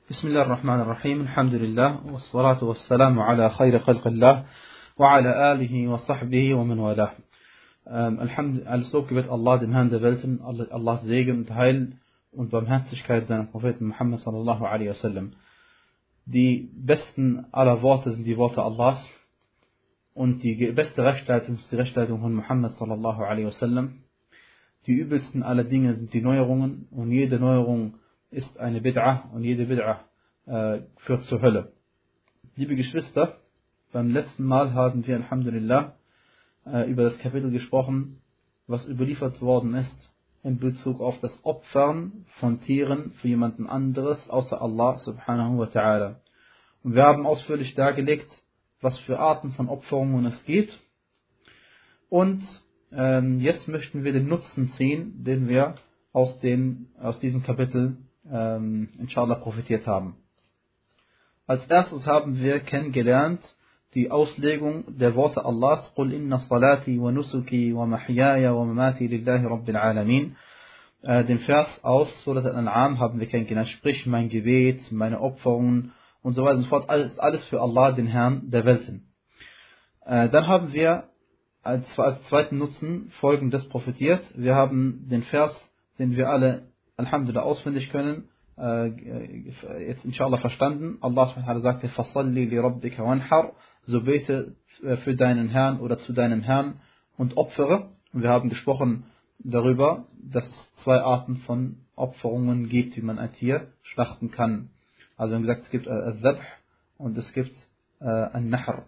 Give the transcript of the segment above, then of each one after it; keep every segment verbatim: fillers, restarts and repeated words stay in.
بسم الله الرحمن الرحيم الحمد لله والصلاة والسلام على خير خلق الله وعلى آله وصحبه ومن والاه. Ähm, Alhamd, alles Lob gebet Allah, dem Herrn der Welten, Allahs Segen und Heil und Barmherzigkeit seiner Propheten Muhammad sallallahu alaihi wasallam. Die besten aller Worte sind die Worte Allahs und die beste Rechtsleitung ist die Rechtsleitung von Muhammad sallallahu alaihi wasallam. Die übelsten aller Dinge sind die Neuerungen und jede Neuerung ist eine Bid'ah und jede Bid'ah äh, führt zur Hölle. Liebe Geschwister, beim letzten Mal haben wir Alhamdulillah äh, über das Kapitel gesprochen, was überliefert worden ist in Bezug auf das Opfern von Tieren für jemanden anderes außer Allah subhanahu wa ta'ala. Und wir haben ausführlich dargelegt, was für Arten von Opferungen es gibt. Und ähm, jetzt möchten wir den Nutzen ziehen, den wir aus, den, aus diesem Kapitel ähm, inshallah profitiert haben. Als erstes haben wir kennengelernt die Auslegung der Worte Allahs: Qul inna salati wa nusuki wa mahyaya wa mamati lillahi rabbil alamin. Äh, den Vers aus Surat Al-An'am haben wir kennengelernt, sprich mein Gebet, meine Opferungen und so weiter und so fort, alles, alles für Allah, den Herrn der Welten. Äh, dann haben wir als, als zweiten Nutzen folgendes profitiert. Wir haben den Vers, den wir alle Alhamdulillah auswendig können, äh, jetzt inshallah verstanden. Allah subhanahu wa ta'ala sagte: Fasalli li rabbika wanhar, so bete für deinen Herrn oder zu deinem Herrn und opfere. Und wir haben gesprochen darüber, dass es zwei Arten von Opferungen gibt, wie man ein Tier schlachten kann. Also wir haben gesagt, es gibt al-Dhabh und es gibt äh, al-Nahr.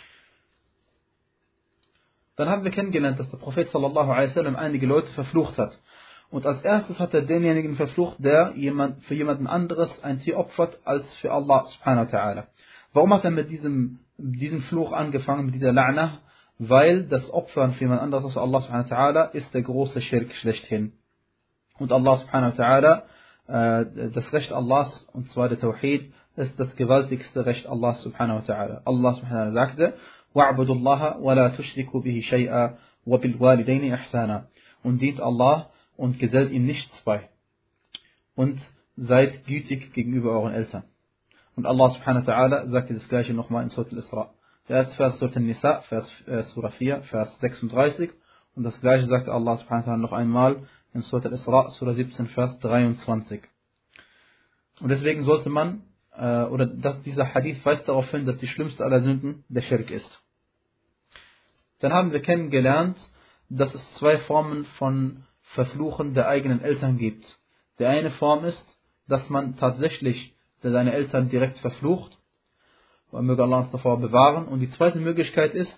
Dann haben wir kennengelernt, dass der Prophet sallallahu alaihi wasallam einige Leute verflucht hat. Und als erstes hat er denjenigen verflucht, der jemand, für jemanden anderes ein Tier opfert, als für Allah subhanahu wa ta'ala. Warum hat er mit diesem, diesem Fluch angefangen, mit dieser La'na? Weil das Opfern für jemand anderes als Allah subhanahu wa ta'ala ist der große Schirk schlechthin. Und Allah subhanahu wa ta'ala, äh, das Recht Allahs, und zwar der Tawhid, ist das gewaltigste Recht Allahs subhanahu wa ta'ala. Allah subhanahu wa ta'ala sagte: وَاعْبُدُوا اللَّهَ وَلَا تُشْرِكُوا بِهِ شَيْئًا وَبِالْوَالِدَيْنِ إِحْسَانًا. Und dient Allah und gesellt ihm nichts bei. Und seid gütig gegenüber euren Eltern. Und Allah subhanahu wa ta'ala sagte das gleiche nochmal in Surat Al-Isra. Der erste Vers Surat Al-Nisa, Vers, äh, Surah vier, Vers sechsunddreißig. Und das gleiche sagte Allah subhanahu wa ta'ala noch einmal in Surat Al-Isra, Surah siebzehn, Vers dreiundzwanzig. Und deswegen sollte man, äh, oder dass dieser Hadith weist darauf hin, dass die schlimmste aller Sünden der Schirk ist. Dann haben wir kennengelernt, dass es zwei Formen von Verfluchen der eigenen Eltern gibt. Die eine Form ist, dass man tatsächlich seine Eltern direkt verflucht, möge Allah uns davor bewahren. Und die zweite Möglichkeit ist,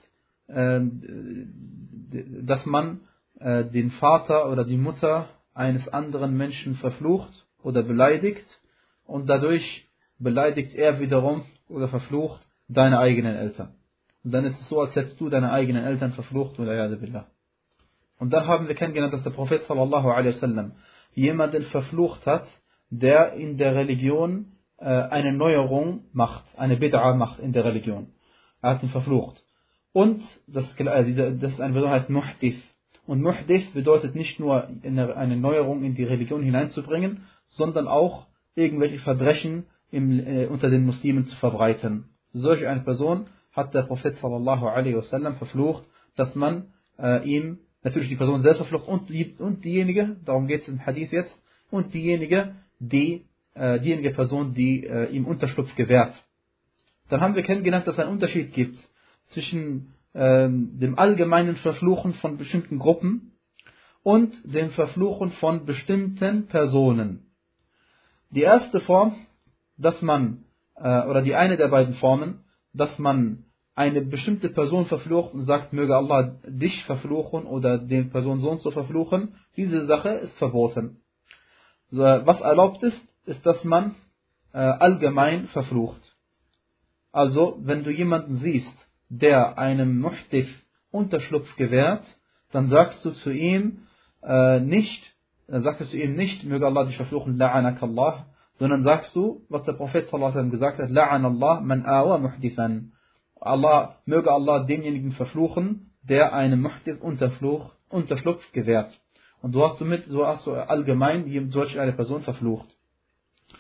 dass man den Vater oder die Mutter eines anderen Menschen verflucht oder beleidigt und dadurch beleidigt er wiederum oder verflucht deine eigenen Eltern. Und dann ist es so, als hättest du deine eigenen Eltern verflucht, oder billah. Und dann haben wir kennengelernt, dass der Prophet sallallahu alaihi wasallam jemanden verflucht hat, der in der Religion äh, eine Neuerung macht, eine Bid'ah macht in der Religion. Er hat ihn verflucht. Und das, äh, das ist eine Bedeutung, heißt Muhdith. Und Muhdith bedeutet nicht nur eine, eine Neuerung in die Religion hineinzubringen, sondern auch irgendwelche Verbrechen im, äh, unter den Muslimen zu verbreiten. Solch eine Person hat der Prophet sallallahu alaihi wasallam verflucht, dass man äh, ihm natürlich die Person selbst verflucht und, die, und diejenige, darum geht es im Hadith jetzt, und diejenige, die, äh, diejenige Person, die äh, ihm Unterschlupf gewährt. Dann haben wir kennengelernt, dass es einen Unterschied gibt zwischen äh, dem allgemeinen Verfluchen von bestimmten Gruppen und dem Verfluchen von bestimmten Personen. Die erste Form, dass man, äh, oder die eine der beiden Formen, dass man eine bestimmte Person verflucht und sagt, möge Allah dich verfluchen oder den Person so und so verfluchen, diese Sache ist verboten. So, was erlaubt ist, ist, dass man äh, allgemein verflucht. Also, wenn du jemanden siehst, der einem Muhdith Unterschlupf gewährt, dann sagst du zu ihm äh, nicht, dann sagst du zu ihm nicht, möge Allah dich verfluchen, la'anakallah, sondern sagst du, was der Prophet sallallahu alaihi wasallam gesagt hat, la'anallah man awa muhdithan. Allah, möge Allah denjenigen verfluchen, der einem Muhdith Unterschlupf gewährt. Und so hast du mit, so hast du allgemein solch eine Person verflucht.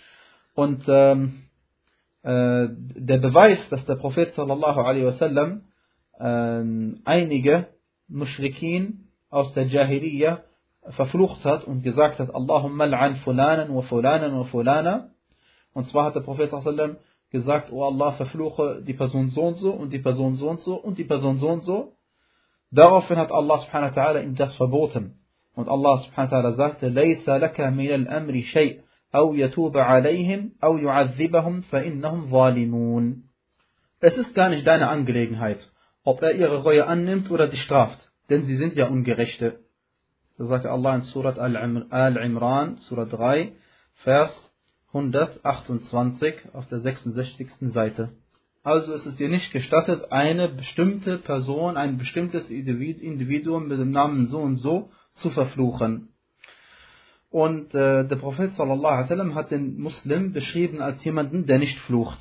Und ähm, äh, der Beweis, dass der Prophet sallallahu alaihi wasallam äh, einige Mushrikin aus der Jahiliyyah verflucht hat und gesagt hat, Allahumma al'an fulanan wa fulanan wa fulana. Und zwar hat der Prophet sallallahu alaihi wasallam gesagt, oh Allah, verfluche die Person so und so und die Person so und so und die Person so und so. Daraufhin hat Allah subhanahu wa ta'ala ihm das verboten. Und Allah subhanahu wa ta'ala sagte, لَيْسَ لَكَ مِنَ الْأَمْرِ شَيْءٍ أَوْ يَتُوبَ عَلَيْهِمْ أَوْ يُعَذِّبَهُمْ فَإِنَّهُمْ ظَالِمُونَ. Es ist gar nicht deine Angelegenheit, ob er ihre Reue annimmt oder sie straft, denn sie sind ja Ungerechte. Das sagt Allah in Surat Al-Imran, Surat drei, Vers hundertachtundzwanzig auf der sechsundsechzigsten Seite. Also ist es dir nicht gestattet, eine bestimmte Person, ein bestimmtes Individuum mit dem Namen so und so zu verfluchen. Und äh, der Prophet sallallahu alaihi wasallam hat den Muslim beschrieben als jemanden, der nicht flucht.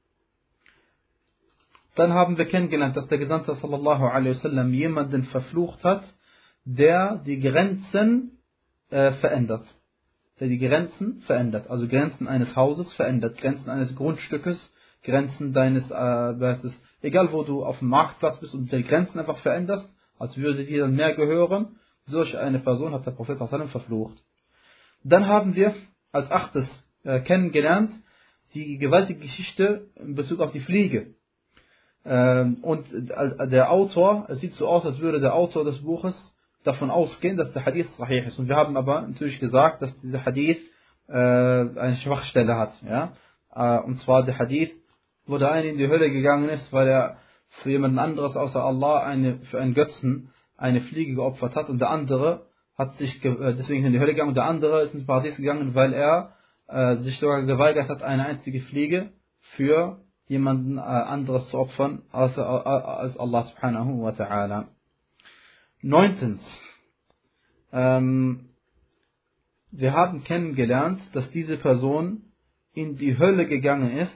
Dann haben wir kennengelernt, dass der Gesandte sallallahu alaihi wasallam jemanden verflucht hat, der die Grenzen äh, verändert. Der die Grenzen verändert. Also Grenzen eines Hauses verändert, Grenzen eines Grundstückes, Grenzen deines, äh, ist, egal wo du auf dem Marktplatz bist und die Grenzen einfach veränderst, als würde dir dann mehr gehören, solch eine Person hat der Prophet sallallahu alaihi wasallam verflucht. Dann haben wir als achtes äh, kennengelernt die gewaltige Geschichte in Bezug auf die Fliege. Ähm, und äh, der Autor, es sieht so aus, als würde der Autor des Buches davon ausgehen, dass der Hadith sahih ist. Und wir haben aber natürlich gesagt, dass dieser Hadith äh, eine Schwachstelle hat. Ja? Äh, und zwar der Hadith, wo der eine in die Hölle gegangen ist, weil er für jemanden anderes außer Allah eine, für einen Götzen eine Fliege geopfert hat, und der andere hat sich äh, deswegen in die Hölle gegangen, und der andere ist ins Paradies gegangen, weil er äh, sich sogar geweigert hat, eine einzige Fliege für jemanden äh, anderes zu opfern, außer, äh, als Allah subhanahu wa ta'ala. Neuntens, ähm, wir haben kennengelernt, dass diese Person in die Hölle gegangen ist,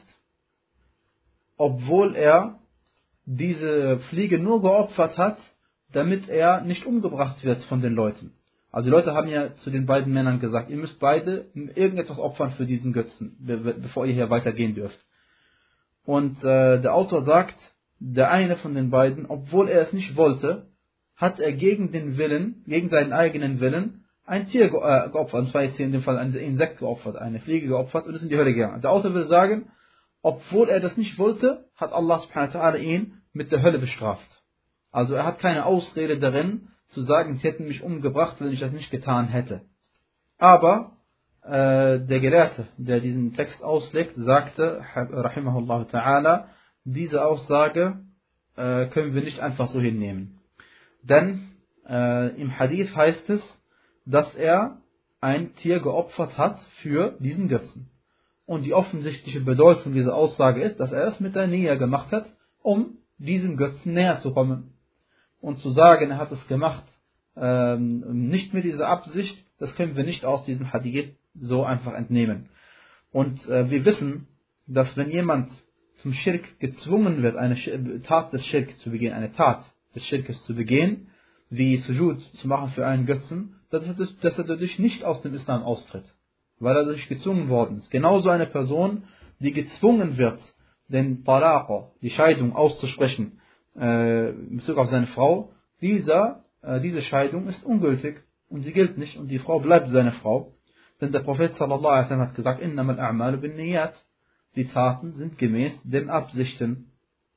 obwohl er diese Fliege nur geopfert hat, damit er nicht umgebracht wird von den Leuten. Also die Leute haben ja zu den beiden Männern gesagt, ihr müsst beide irgendetwas opfern für diesen Götzen, bevor ihr hier weitergehen dürft. Und äh, der Autor sagt, der eine von den beiden, obwohl er es nicht wollte, hat er gegen den Willen, gegen seinen eigenen Willen, ein Tier ge äh, geopfert, und zwar jetzt hier in dem Fall ein Insekt geopfert, eine Fliege geopfert und ist in die Hölle gegangen. Der Autor will sagen, obwohl er das nicht wollte, hat Allah subhanahu wa ta'ala ihn mit der Hölle bestraft. Also er hat keine Ausrede darin, zu sagen, sie hätten mich umgebracht, wenn ich das nicht getan hätte. Aber äh, der Gelehrte, der diesen Text auslegt, sagte, rahimahullah ta'ala, diese Aussage äh, können wir nicht einfach so hinnehmen. Denn äh, im Hadith heißt es, dass er ein Tier geopfert hat für diesen Götzen. Und die offensichtliche Bedeutung dieser Aussage ist, dass er es mit der Nähe gemacht hat, um diesem Götzen näher zu kommen. Und zu sagen, er hat es gemacht, ähm, nicht mit dieser Absicht, das können wir nicht aus diesem Hadith so einfach entnehmen. Und äh, wir wissen, dass wenn jemand zum Schirk gezwungen wird, eine Tat des Schirk zu begehen, eine Tat des Schirkes zu begehen, wie Sujud zu machen für einen Götzen, dass er, dass er dadurch nicht aus dem Islam austritt, weil er dadurch gezwungen worden ist. Genauso eine Person, die gezwungen wird, den Talaq, die Scheidung auszusprechen, äh, in Bezug auf seine Frau, dieser, äh, diese Scheidung ist ungültig und sie gilt nicht und die Frau bleibt seine Frau. Denn der Prophet sallallahu alaihi wasallam hat gesagt, innamal a'malu binniyat, die Taten sind gemäß den Absichten.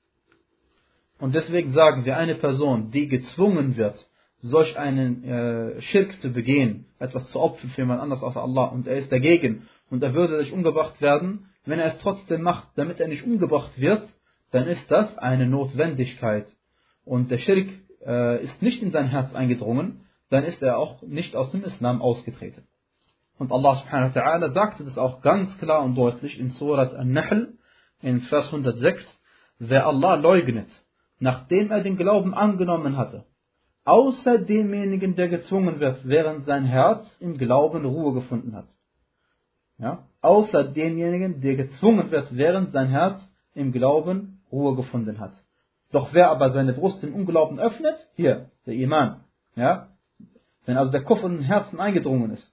Und deswegen sagen wir, eine Person, die gezwungen wird, solch einen äh, Schirk zu begehen, etwas zu opfern für jemand anderes außer Allah, und er ist dagegen und er würde nicht umgebracht werden, wenn er es trotzdem macht, damit er nicht umgebracht wird, dann ist das eine Notwendigkeit. Und der Schirk äh, ist nicht in sein Herz eingedrungen, dann ist er auch nicht aus dem Islam ausgetreten. Und Allah subhanahu wa ta'ala sagte das auch ganz klar und deutlich in Surat An-Nahl, in Vers hundertsechs, wer Allah leugnet, nachdem er den Glauben angenommen hatte, außer demjenigen, der gezwungen wird, während sein Herz im Glauben Ruhe gefunden hat. Ja? Außer demjenigen, der gezwungen wird, während sein Herz im Glauben Ruhe gefunden hat. Doch wer aber seine Brust im Unglauben öffnet, hier, der Iman, ja? Wenn also der Kufr in den Herzen eingedrungen ist,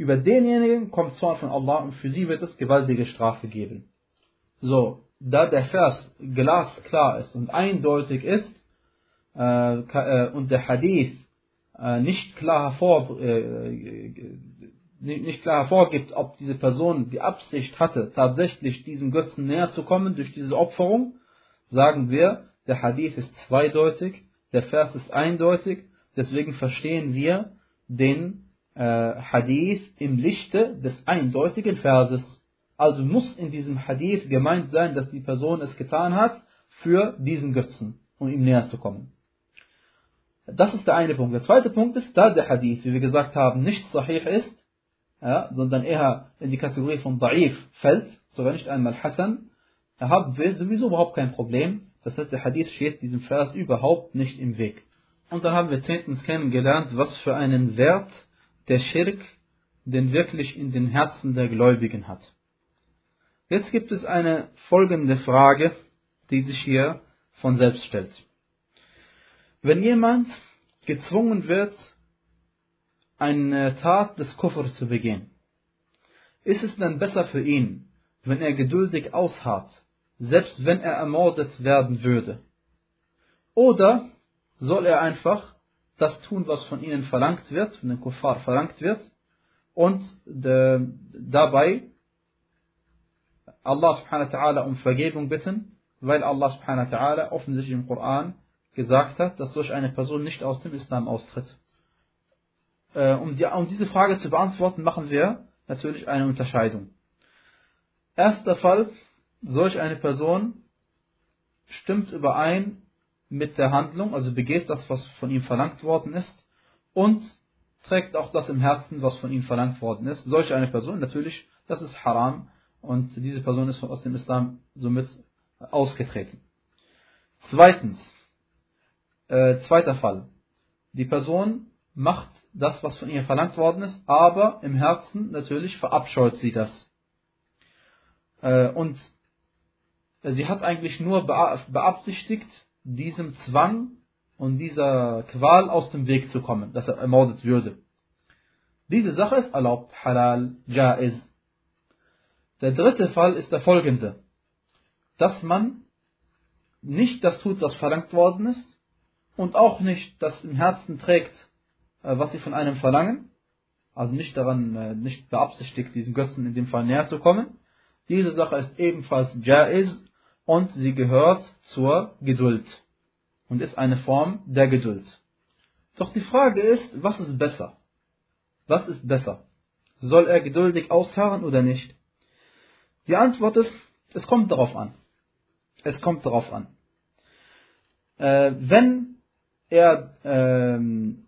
über denjenigen kommt Zorn von Allah und für sie wird es gewaltige Strafe geben. So, da der Vers glasklar ist und eindeutig ist äh, äh, und der Hadith äh, nicht klar hervor, äh, nicht klar hervorgibt, ob diese Person die Absicht hatte, tatsächlich diesem Götzen näher zu kommen durch diese Opferung, sagen wir, der Hadith ist zweideutig, der Vers ist eindeutig, deswegen verstehen wir den äh, Hadith im Lichte des eindeutigen Verses. Also muss in diesem Hadith gemeint sein, dass die Person es getan hat für diesen Götzen, um ihm näher zu kommen. Das ist der eine Punkt. Der zweite Punkt ist, da der Hadith, wie wir gesagt haben, nicht sahih ist, ja, sondern eher in die Kategorie von Da'if fällt, sogar nicht einmal Hasan, haben wir sowieso überhaupt kein Problem. Das heißt, der Hadith steht diesem Vers überhaupt nicht im Weg. Und dann haben wir zehntens kennengelernt, was für einen Wert der Schirk denn wirklich in den Herzen der Gläubigen hat. Jetzt gibt es eine folgende Frage, die sich hier von selbst stellt. Wenn jemand gezwungen wird, eine Tat des Kufr zu begehen, ist es dann besser für ihn, wenn er geduldig ausharrt, selbst wenn er ermordet werden würde? Oder soll er einfach das tun, was von ihnen verlangt wird, von den Kuffar verlangt wird, und de, dabei Allah subhanahu wa ta'ala um Vergebung bitten, weil Allah subhanahu wa ta'ala offensichtlich im Koran gesagt hat, dass solch eine Person nicht aus dem Islam austritt. Äh, um, die, um diese Frage zu beantworten, machen wir natürlich eine Unterscheidung. Erster Fall, solch eine Person stimmt überein mit der Handlung, also begeht das, was von ihm verlangt worden ist, und trägt auch das im Herzen, was von ihm verlangt worden ist. Solch eine Person, natürlich, das ist haram, und diese Person ist aus dem Islam somit ausgetreten. Zweitens, äh, zweiter Fall, die Person macht das, was von ihr verlangt worden ist, aber im Herzen natürlich verabscheut sie das. Äh, und sie hat eigentlich nur beabsichtigt, diesem Zwang und dieser Qual aus dem Weg zu kommen, dass er ermordet würde. Diese Sache ist erlaubt, halal, jaiz. Der dritte Fall ist der folgende, dass man nicht das tut, was verlangt worden ist, und auch nicht das im Herzen trägt, was sie von einem verlangen, also nicht daran, nicht beabsichtigt, diesem Götzen in dem Fall näher zu kommen. Diese Sache ist ebenfalls jaiz und sie gehört zur Geduld und ist eine Form der Geduld. Doch die Frage ist, was ist besser? Was ist besser? Soll er geduldig ausharren oder nicht? Die Antwort ist, es kommt darauf an. Es kommt darauf an. Äh, wenn er ähm,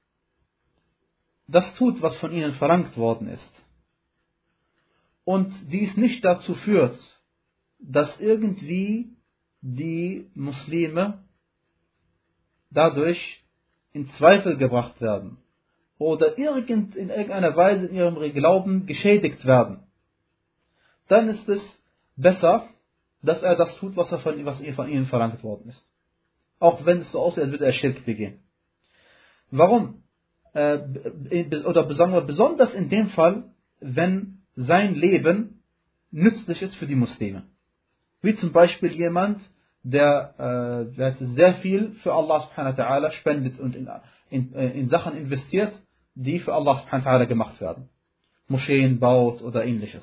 das tut, was von ihnen verlangt worden ist, und dies nicht dazu führt, dass irgendwie die Muslime dadurch in Zweifel gebracht werden oder irgend, in irgendeiner Weise in ihrem Glauben geschädigt werden, dann ist es besser, dass er das tut, was, er von, was von ihnen verlangt worden ist. Auch wenn es so aussieht, als würde er Schirk begehen. Warum? Äh, oder besonders in dem Fall, wenn sein Leben nützlich ist für die Muslime. Wie zum Beispiel jemand, der, äh, der sehr viel für Allah subhanahu wa ta'ala spendet und in, in, in Sachen investiert, die für Allah subhanahu wa ta'ala gemacht werden. Moscheen baut oder ähnliches.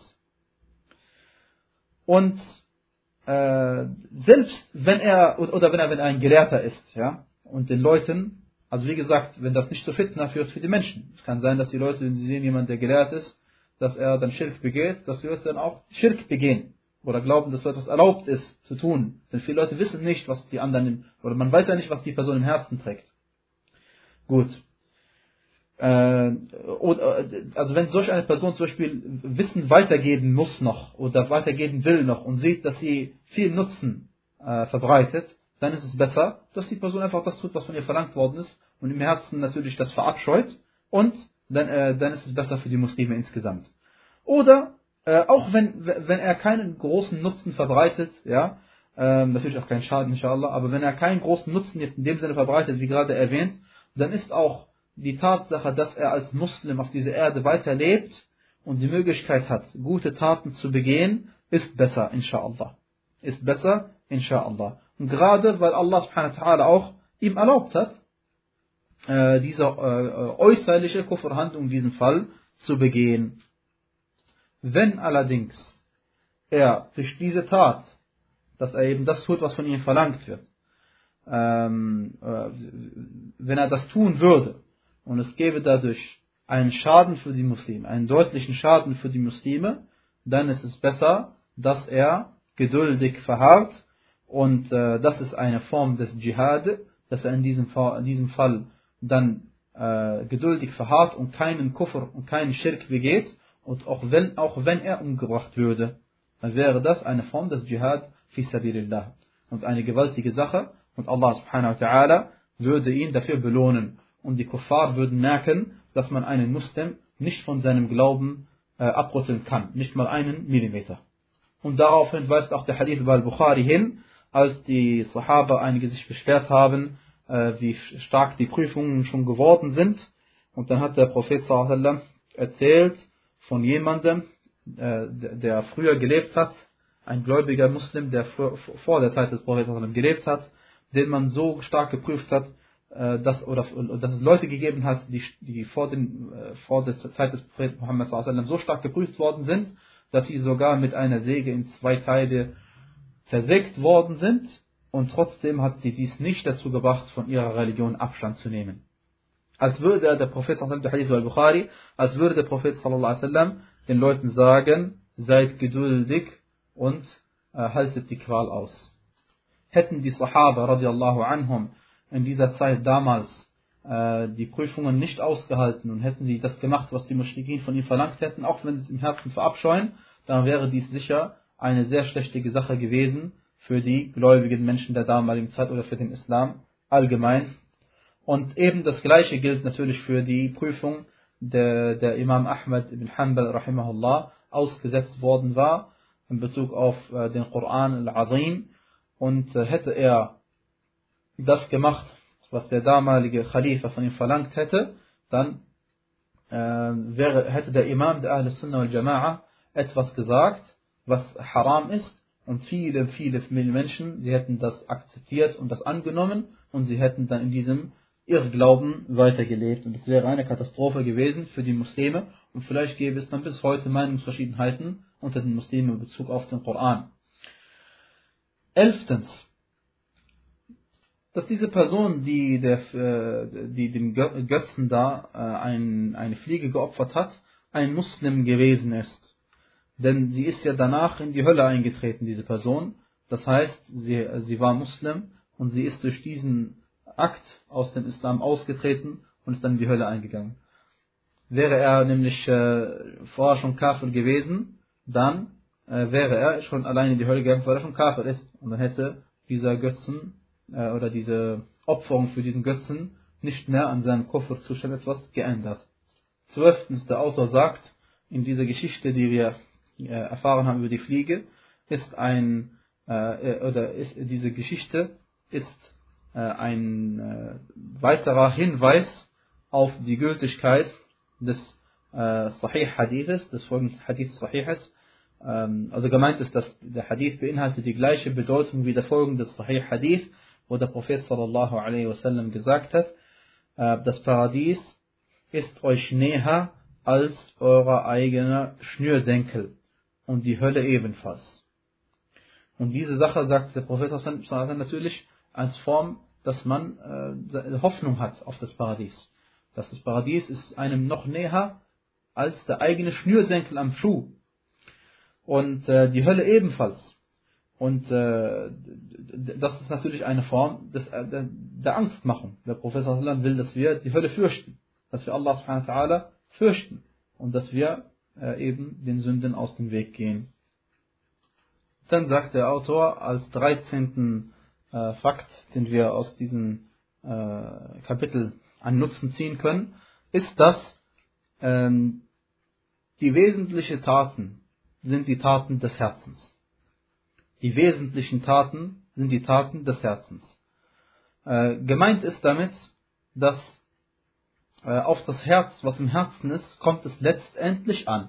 Und äh, selbst wenn er, oder wenn er, wenn er ein Gelehrter ist, ja, und den Leuten, also wie gesagt, wenn das nicht zu Fitna führt für die Menschen. Es kann sein, dass die Leute, wenn sie sehen, jemand, der gelehrt ist, dass er dann Schirk begeht, dass die Leute dann auch Schirk begehen. Oder glauben, dass so etwas erlaubt ist zu tun. Denn viele Leute wissen nicht, was die anderen, oder man weiß ja nicht, was die Person im Herzen trägt. Gut. Äh, oder, also wenn solch eine Person zum Beispiel Wissen weitergeben muss noch, oder weitergeben will noch, und sieht, dass sie viel Nutzen äh, verbreitet, dann ist es besser, dass die Person einfach das tut, was von ihr verlangt worden ist, und im Herzen natürlich das verabscheut, und dann, äh, dann ist es besser für die Muslime insgesamt. Oder äh, auch wenn, wenn er keinen großen Nutzen verbreitet, ja, äh, natürlich auch keinen Schaden, inshallah, aber wenn er keinen großen Nutzen jetzt in dem Sinne verbreitet, wie gerade erwähnt, dann ist auch die Tatsache, dass er als Muslim auf dieser Erde weiterlebt und die Möglichkeit hat, gute Taten zu begehen, ist besser, inshallah. Ist besser, inshallah. Und gerade, weil Allah subhanahu wa ta'ala auch ihm erlaubt hat, äh, diese äh, äußerliche Kufrhandlung in diesem Fall zu begehen. Wenn allerdings er durch diese Tat, dass er eben das tut, was von ihm verlangt wird, ähm, äh, wenn er das tun würde und es gäbe dadurch einen Schaden für die Muslime, einen deutlichen Schaden für die Muslime, dann ist es besser, dass er geduldig verharrt und äh, das ist eine Form des Dschihad, dass er in diesem Fall, in diesem Fall dann äh, geduldig verharrt und keinen Kufr und keinen Schirk begeht und auch wenn, auch wenn er umgebracht würde, dann wäre das eine Form des Dschihad fi sabilillah und eine gewaltige Sache und Allah subhanahu wa ta'ala würde ihn dafür belohnen und die Kuffar würden merken, dass man einen Muslim nicht von seinem Glauben äh, abrütteln kann, nicht mal einen Millimeter. Und daraufhin weist auch der Hadith bei Al-Bukhari hin, als die Sahaba einige sich beschwert haben, äh, wie stark die Prüfungen schon geworden sind. Und dann hat der Prophet sallallahu alaihi wasallam erzählt von jemandem, äh, der, der früher gelebt hat, ein gläubiger Muslim, der vor, vor der Zeit des Propheten sallallahu alaihi wasallam gelebt hat, den man so stark geprüft hat, dass, oder, dass es Leute gegeben hat, die, die vor, den, vor der Zeit des Propheten Muhammad sallallahu alaihi wasallam so stark geprüft worden sind, dass sie sogar mit einer Säge in zwei Teile zersägt worden sind und trotzdem hat sie dies nicht dazu gebracht, von ihrer Religion Abstand zu nehmen. Als würde der Prophet sallallahu alaihi wasallam, der Hadith al-Bukhari, als würde der Prophet sallallahu alaihi wasallam den Leuten sagen, seid geduldig und äh, haltet die Qual aus. Hätten die Sahaba radiallahu anhum in dieser Zeit damals äh, die Prüfungen nicht ausgehalten und hätten sie das gemacht, was die Muschrikin von ihnen verlangt hätten, auch wenn sie es im Herzen verabscheuen, dann wäre dies sicher eine sehr schlechte Sache gewesen für die gläubigen Menschen der damaligen Zeit oder für den Islam allgemein. Und eben das Gleiche gilt natürlich für die Prüfung, der, der Imam Ahmad ibn Hanbal rahimahullah ausgesetzt worden war in Bezug auf äh, den Koran al-Azim. Und äh, hätte er das gemacht, was der damalige Khalifa von ihm verlangt hätte, dann äh, wäre, hätte der Imam der Ahl Sunnah wal Jama'a etwas gesagt, was haram ist und viele, viele Menschen, sie hätten das akzeptiert und das angenommen und sie hätten dann in diesem Irrglauben weitergelebt und es wäre eine Katastrophe gewesen für die Muslime und vielleicht gäbe es dann bis heute Meinungsverschiedenheiten unter den Muslimen in Bezug auf den Koran. Elftens, dass diese Person, die, der, die dem Götzen da ein, eine Fliege geopfert hat, ein Muslim gewesen ist. Denn sie ist ja danach in die Hölle eingetreten, diese Person. Das heißt, sie, sie war Muslim und sie ist durch diesen Akt aus dem Islam ausgetreten und ist dann in die Hölle eingegangen. Wäre er nämlich äh, vorher schon Kafir gewesen, dann äh, wäre er schon allein in die Hölle gegangen, weil er schon Kafir ist. Und dann hätte dieser Götzen äh, oder diese Opferung für diesen Götzen nicht mehr an seinem Kufrzustand etwas geändert. Zwölftens, der Autor sagt, in dieser Geschichte, die wir äh, erfahren haben über die Fliege, ist ein, äh, oder ist, diese Geschichte ist äh, ein äh, weiterer Hinweis auf die Gültigkeit des äh, Sahih Hadithes, des folgenden Hadith Sahihes. Ähm, also gemeint ist, dass der Hadith beinhaltet die gleiche Bedeutung wie der folgende Sahih Hadith, wo der Prophet sallallahu alaihi wasallam gesagt hat, äh, das Paradies ist euch näher als euer eigener Schnürsenkel und die Hölle ebenfalls. Und diese Sache sagt der Prophet sallallahu alaihi wasallam natürlich als Form, dass man äh, Hoffnung hat auf das Paradies. Dass das Paradies ist einem noch näher als der eigene Schnürsenkel am Schuh. Und äh, die Hölle ebenfalls. Und äh, das ist natürlich eine Form des, äh, der, der Angstmachung. Der Prophet sallallahu alaihi wasallam will, dass wir die Hölle fürchten. Dass wir Allah subhanahu wa ta'ala fürchten. Und dass wir äh, eben den Sünden aus dem Weg gehen. Dann sagt der Autor als dreizehnten äh, Fakt, den wir aus diesem äh, Kapitel an Nutzen ziehen können, ist, dass ähm, die wesentlichen Taten sind die Taten des Herzens. Die wesentlichen Taten sind die Taten des Herzens. Äh, gemeint ist damit, dass äh, auf das Herz, was im Herzen ist, kommt es letztendlich an.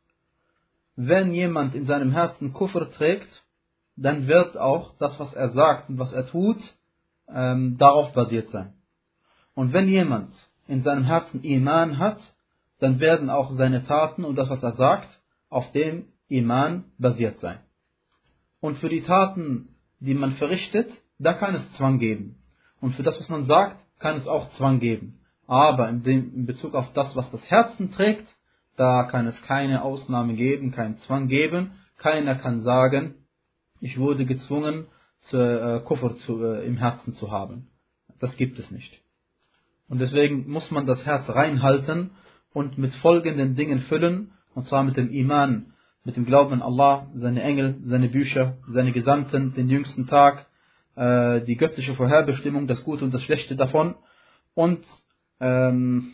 Wenn jemand in seinem Herzen Kufr trägt, dann wird auch das, was er sagt und was er tut, ähm, darauf basiert sein. Und wenn jemand in seinem Herzen Iman hat, dann werden auch seine Taten und das, was er sagt, auf dem Iman basiert sein. Und für die Taten, die man verrichtet, da kann es Zwang geben. Und für das, was man sagt, kann es auch Zwang geben. Aber in, dem, in Bezug auf das, was das Herzen trägt, da kann es keine Ausnahme geben, keinen Zwang geben. Keiner kann sagen, ich wurde gezwungen, zu, äh, Kufr zu, äh, im Herzen zu haben. Das gibt es nicht. Und deswegen muss man das Herz reinhalten und mit folgenden Dingen füllen, und zwar mit dem Iman, mit dem Glauben an Allah, seine Engel, seine Bücher, seine Gesandten, den jüngsten Tag, äh, die göttliche Vorherbestimmung, das Gute und das Schlechte davon und ähm,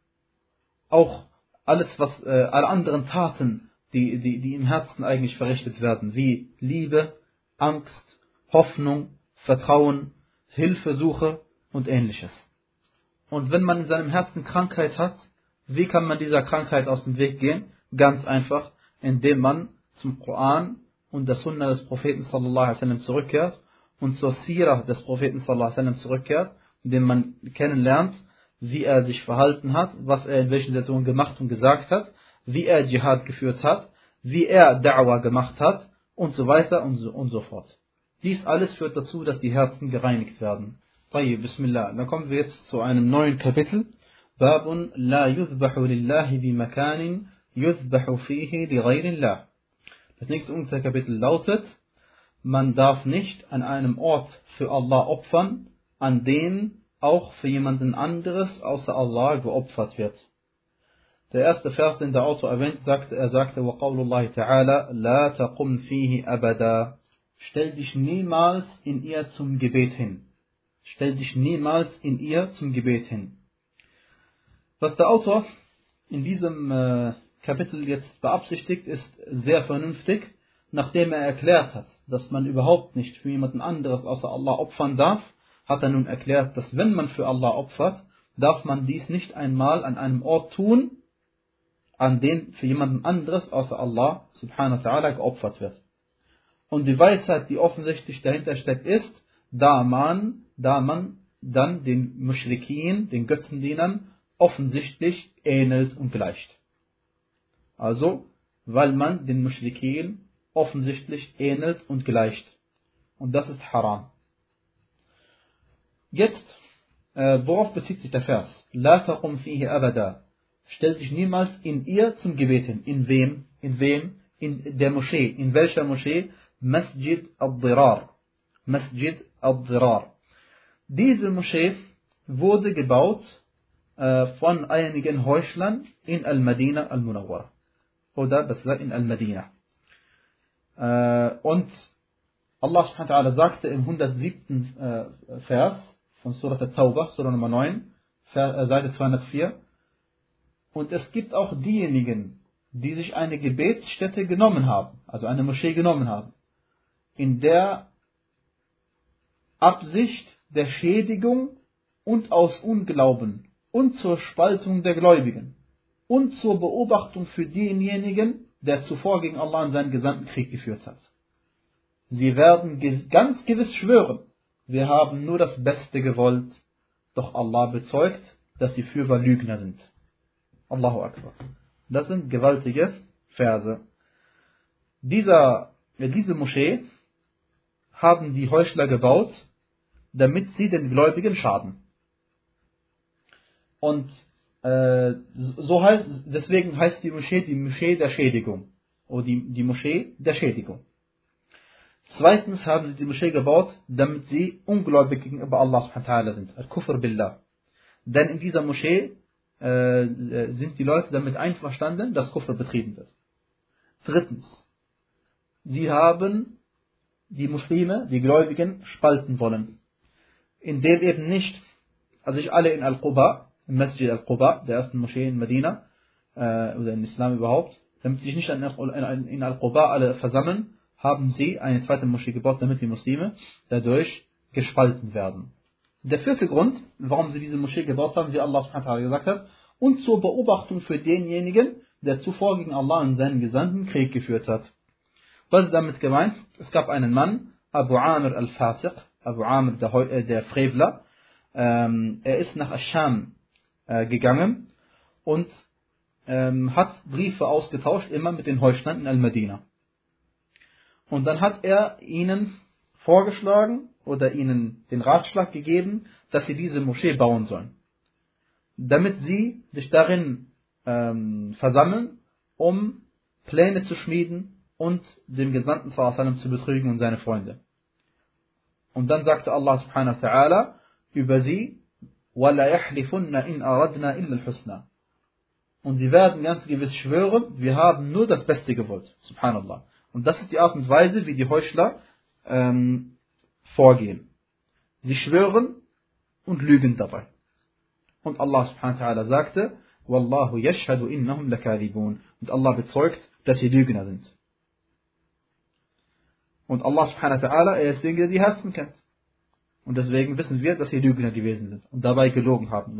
auch alles, was äh, alle anderen Taten, die, die, die im Herzen eigentlich verrichtet werden, wie Liebe, Angst, Hoffnung, Vertrauen, Hilfesuche und ähnliches. Und wenn man in seinem Herzen Krankheit hat, wie kann man dieser Krankheit aus dem Weg gehen? Ganz einfach, indem man zum Koran und der Sunna des Propheten sallallahu alaihi wasallam zurückkehrt und zur Sirah des Propheten sallallahu alaihi wasallam zurückkehrt, indem man kennenlernt, wie er sich verhalten hat, was er in welchen Situationen gemacht und gesagt hat, wie er Dschihad geführt hat, wie er Da'wah gemacht hat und so weiter und so, und so fort. Dies alles führt dazu, dass die Herzen gereinigt werden. طيب, Bismillah. Dann kommen wir jetzt zu einem neuen Kapitel. Babun la yuzbahu lillahi bi makanin yuzbahu fihi li ghayrillah. Das nächste Unterkapitel lautet, man darf nicht an einem Ort für Allah opfern, an dem auch für jemanden anderes außer Allah geopfert wird. Der erste Vers, den der Autor erwähnt, sagte, er sagte, وَقَوْلُ اللَّهِ تَعَالَى لَا تَقُمْ فِيهِ أَبَدًا. Stell dich niemals in ihr zum Gebet hin. Stell dich niemals in ihr zum Gebet hin. Was der Autor in diesem äh, Kapitel jetzt beabsichtigt, ist sehr vernünftig, nachdem er erklärt hat, dass man überhaupt nicht für jemanden anderes außer Allah opfern darf, hat er nun erklärt, dass wenn man für Allah opfert, darf man dies nicht einmal an einem Ort tun, an dem für jemanden anderes außer Allah subhanahu wa ta'ala geopfert wird. Und die Weisheit, die offensichtlich dahinter steckt, ist, da man, da man dann den Muschrikin, den Götzendienern, offensichtlich ähnelt und gleicht. Also, weil man den Muschrikin offensichtlich ähnelt und gleicht. Und das ist haram. Jetzt, äh, worauf bezieht sich der Vers? La taqum fihi abada. Stell dich niemals in ihr zum Gebet hin. In wem? In wem? In der Moschee. In welcher Moschee? Masjid al-Dirar. Masjid al-Dirar. Diese Moschee wurde gebaut äh, von einigen Heuchlern in Al-Madina al-Munawwara. Oder besser in Al-Madina. Äh, und Allah subhanahu wa ta'ala sagte im hundertsiebten Äh, Vers von Surah At-Tawbah, Surah Nummer neun, Seite zweihundertvier. Und es gibt auch diejenigen, die sich eine Gebetsstätte genommen haben, also eine Moschee genommen haben, in der Absicht der Schädigung und aus Unglauben und zur Spaltung der Gläubigen und zur Beobachtung für denjenigen, der zuvor gegen Allah und seinen Gesandten Krieg geführt hat. Sie werden ganz gewiss schwören, wir haben nur das Beste gewollt, doch Allah bezeugt, dass sie fürwahr Lügner sind. Allahu Akbar. Das sind gewaltige Verse. Dieser, diese Moschee haben die Heuchler gebaut, damit sie den Gläubigen schaden. Und äh, so heißt, deswegen heißt die Moschee die Moschee der Schädigung. Oder die, die Moschee der Schädigung. Zweitens haben sie die Moschee gebaut, damit sie ungläubig gegenüber Allah subhanahu wa ta'ala sind. Al-Kufr billah. Denn in dieser Moschee äh, sind die Leute damit einverstanden, dass Kufr betrieben wird. Drittens. Sie haben die Muslime, die Gläubigen, spalten wollen. Indem eben nicht, also sich alle in Al-Quba, im Masjid Al-Quba, der ersten Moschee in Medina, äh, oder in Islam überhaupt, damit sich nicht in Al-Quba alle versammeln, haben sie eine zweite Moschee gebaut, damit die Muslime dadurch gespalten werden. Der vierte Grund, warum sie diese Moschee gebaut haben, wie Allah subhanahu wa ta'ala gesagt hat, und zur Beobachtung für denjenigen, der zuvor gegen Allah und seinen Gesandten Krieg geführt hat. Was ist damit gemeint? Es gab einen Mann, Abu Amr al-Fasiq, Abu Amr der, äh, der Frevler, ähm, er ist nach Ascham äh, gegangen und ähm, hat Briefe ausgetauscht, immer mit den Heuchlern in Al-Madina. Und dann hat er ihnen vorgeschlagen oder ihnen den Ratschlag gegeben, dass sie diese Moschee bauen sollen, damit sie sich darin ähm, versammeln, um Pläne zu schmieden und den Gesandten sallallahu alaihi wasallam zu betrügen und seine Freunde. Und dann sagte Allah subhanahu wa ta'ala über sie, وَلَا يَحْلِفُنَّ إِنْ أَرَدْنَا إِلَّا الْحُسْنَى. Und sie werden ganz gewiss schwören, wir haben nur das Beste gewollt. Subhanallah. Und das ist die Art und Weise, wie die Heuchler ähm, vorgehen. Sie schwören und lügen dabei. Und Allah subhanahu wa ta'ala sagte, Wallahu yashhadu innahum lakadibun. Und Allah bezeugt, dass sie Lügner sind. Und Allah subhanahu wa ta'ala, er ist derjenige, der die Herzen kennt. Und deswegen wissen wir, dass sie Lügner gewesen sind und dabei gelogen haben.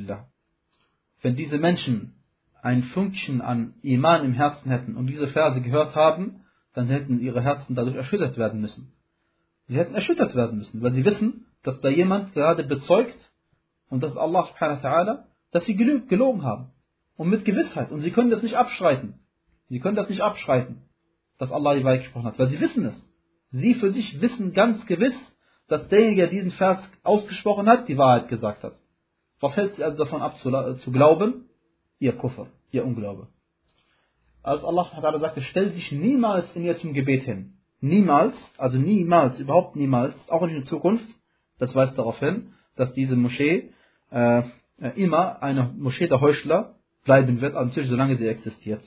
Wenn diese Menschen ein Fünkchen an Iman im Herzen hätten und diese Verse gehört haben, dann hätten ihre Herzen dadurch erschüttert werden müssen. Sie hätten erschüttert werden müssen, weil sie wissen, dass da jemand gerade bezeugt, und das ist Allah subhanahu wa ta'ala, dass sie gelogen haben. Und mit Gewissheit. Und sie können das nicht abschreiten. Sie können das nicht abschreiten, dass Allah die Wahrheit gesprochen hat, weil sie wissen es. Sie für sich wissen ganz gewiss, dass derjenige, der diesen Vers ausgesprochen hat, die Wahrheit gesagt hat. Was hält sie also davon ab zu, zu glauben? Ihr Kufr, ihr Unglaube. Als Allah subhanahu wa ta'ala sagte, stell dich niemals in ihr zum Gebet hin. Niemals, also niemals, überhaupt niemals, auch nicht in Zukunft. Das weist darauf hin, dass diese Moschee äh, immer eine Moschee der Heuchler bleiben wird, natürlich solange sie existiert.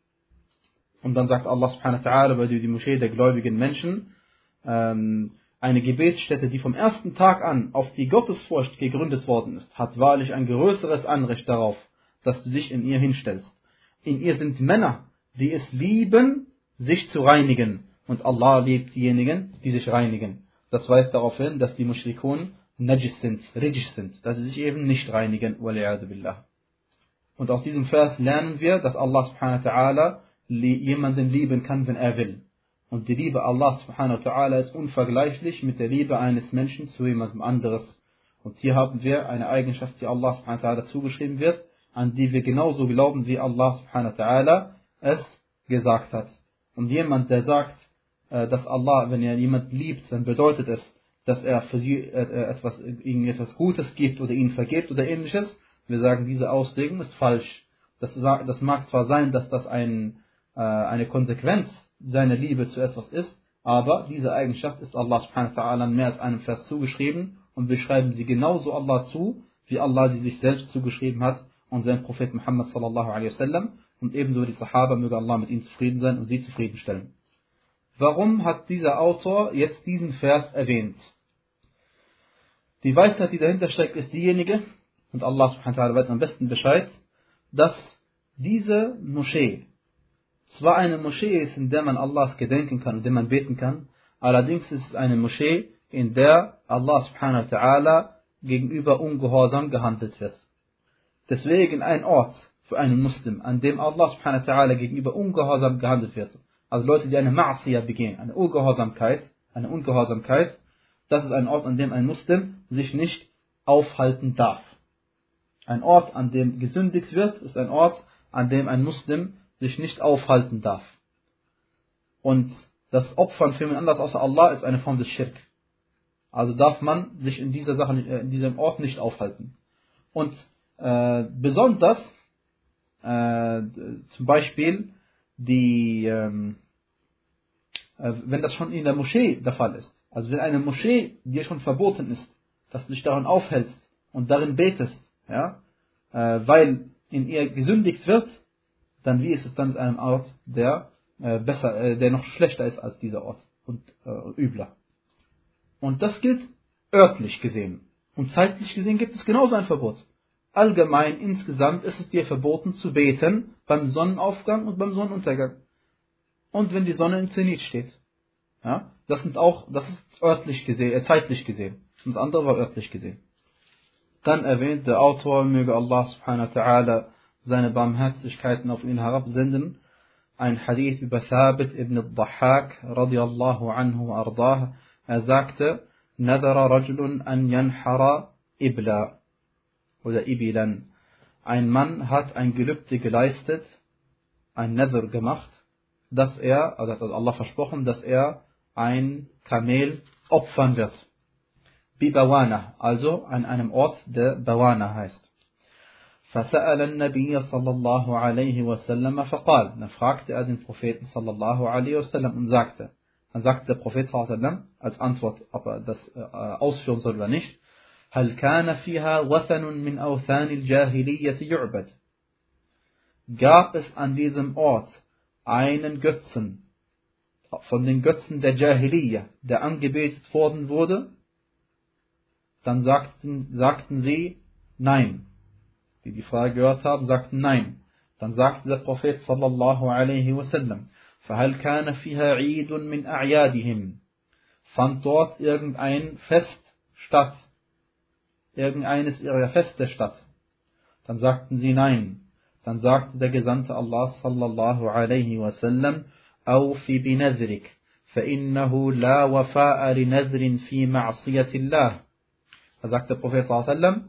Und dann sagt Allah subhanahu wa ta'ala bei die Moschee der gläubigen Menschen, ähm, eine Gebetsstätte, die vom ersten Tag an auf die Gottesfurcht gegründet worden ist, hat wahrlich ein größeres Anrecht darauf, dass du dich in ihr hinstellst. In ihr sind Männer, die es lieben, sich zu reinigen. Und Allah liebt diejenigen, die sich reinigen. Das weist darauf hin, dass die Mushrikun najis sind, rijis sind, dass sie sich eben nicht reinigen. Und aus diesem Vers lernen wir, dass Allah subhanahu wa ta'ala jemanden lieben kann, wenn er will. Und die Liebe Allah subhanahu wa ta'ala ist unvergleichlich mit der Liebe eines Menschen zu jemandem anderes. Und hier haben wir eine Eigenschaft, die Allah subhanahu wa ta'ala zugeschrieben wird, an die wir genauso glauben, wie Allah subhanahu wa ta'ala es gesagt hat. Und jemand, der sagt, dass Allah, wenn er jemanden liebt, dann bedeutet es, dass er für sie etwas, ihnen etwas Gutes gibt oder ihnen vergibt oder ähnliches. Wir sagen, diese Auslegung ist falsch. Das, das mag zwar sein, dass das ein, eine Konsequenz seiner Liebe zu etwas ist, aber diese Eigenschaft ist Allah subhanahu wa ta'ala mehr als einem Vers zugeschrieben und wir schreiben sie genauso Allah zu, wie Allah sie sich selbst zugeschrieben hat und sein Prophet Muhammad sallallahu alaihi wasallam und ebenso die Sahaba, möge Allah mit ihnen zufrieden sein und sie zufriedenstellen. Warum hat dieser Autor jetzt diesen Vers erwähnt? Die Weisheit, die dahinter steckt, ist diejenige, und Allah subhanahu wa ta'ala weiß am besten Bescheid, dass diese Moschee zwar eine Moschee ist, in der man Allahs gedenken kann und in der man beten kann, allerdings ist es eine Moschee, in der Allah subhanahu wa ta'ala gegenüber ungehorsam gehandelt wird. Deswegen ein Ort für einen Muslim, an dem Allah subhanahu wa ta'ala gegenüber ungehorsam gehandelt wird, also Leute, die eine Ma'asiyah begehen, eine Ungehorsamkeit, eine Ungehorsamkeit, das ist ein Ort, an dem ein Muslim sich nicht aufhalten darf. Ein Ort, an dem gesündigt wird, ist ein Ort, an dem ein Muslim sich nicht aufhalten darf. Und das Opfern für jemand anders außer Allah ist eine Form des Schirk. Also darf man sich in dieser Sache, in diesem Ort nicht aufhalten. Und äh, besonders äh, zum Beispiel die, ähm, äh, wenn das schon in der Moschee der Fall ist. Also wenn eine Moschee dir schon verboten ist, dass du dich daran aufhältst und darin betest, ja, äh, weil in ihr gesündigt wird, dann wie ist es dann in einem Ort, der äh, besser, äh, der noch schlechter ist als dieser Ort und äh, übler. Und das gilt örtlich gesehen. Und zeitlich gesehen gibt es genauso ein Verbot. Allgemein, insgesamt ist es dir verboten zu beten beim Sonnenaufgang und beim Sonnenuntergang. Und wenn die Sonne im Zenit steht. Ja, das sind auch, das ist örtlich gesehen, äh, zeitlich gesehen. Und das andere war örtlich gesehen. Dann erwähnt der Autor, möge Allah subhanahu wa ta'ala seine Barmherzigkeiten auf ihn herabsenden, ein Hadith über Thabit ibn al-Dhahhak radiyallahu anhu wa ardah. Er sagte, Nadara rajulun an yanhara ibla oder ibilan. Ein Mann hat ein Gelübde geleistet, ein Nadr gemacht, dass er, also hat Allah versprochen, dass er ein Kamel opfern wird. Bi Bawana, also an einem Ort, der Bawana heißt. فسأل النبي صلى الله عليه وسلم فقال, dann fragte er den Propheten sallallahu alaihi wasallam und sagte, dann sagte der Prophet sallallahu alaihi wasallam als Antwort, ob er das äh, ausführen soll oder nicht, هل كان فيها وثن من أوثان الجاهلية يعبد? Gab es an diesem Ort einen Götzen von den Götzen der Jahiliya, der angebetet worden wurde? Dann sagten, sagten sie nein. Die die Frage gehört haben, sagten nein. Dann sagte der Prophet sallallahu alaihi wasallam, فَهَلْ كَانَ فِيهَا عِيدٌ مِنْ أَعْيَادِهِمْ? Fand dort irgendein Fest statt? Irgendeines ihrer Feste statt? Dann sagten sie nein. Dann sagte der Gesandte Allah sallallahu alaihi wasallam, أَوْفِ بِنَذْرِكَ فَإِنَّهُ لَا وَفَاءَ لِنَذْرٍ فِي مَعْصِيَةِ اللَّهِ. Da sagt der Prophet sallallahu alaihi wasallam,